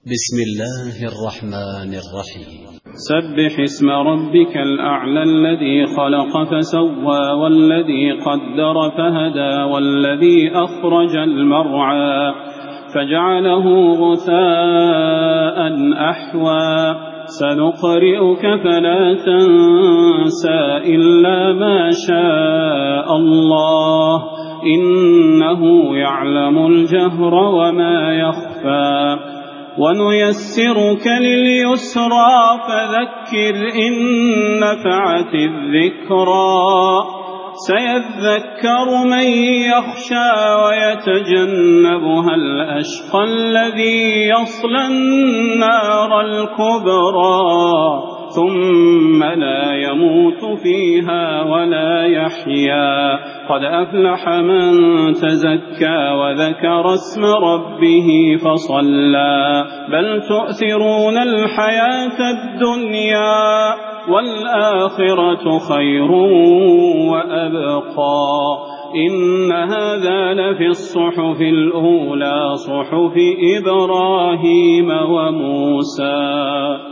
بسم الله الرحمن الرحيم. سبح اسم ربك الأعلى الذي خلق فسوى والذي قدر فهدى والذي أخرج المرعى فجعله غثاء أحوى سنقرئك فلا تنسى إلا ما شاء الله إنه يعلم الجهر وما يخفى ونيسرك لليسرى فذكر إن نفعت الذكرى سيذكر من يخشى ويتجنبها الأشقى الذي يصلى النار الكبرى ثم لا يموت فيها ولا يحيا قد أفلح من تزكى وذكر اسم ربه فصلى بل تؤثرون الحياة الدنيا والآخرة خير وأبقى إن هذا لفي الصحف الأولى صحف إبراهيم وموسى.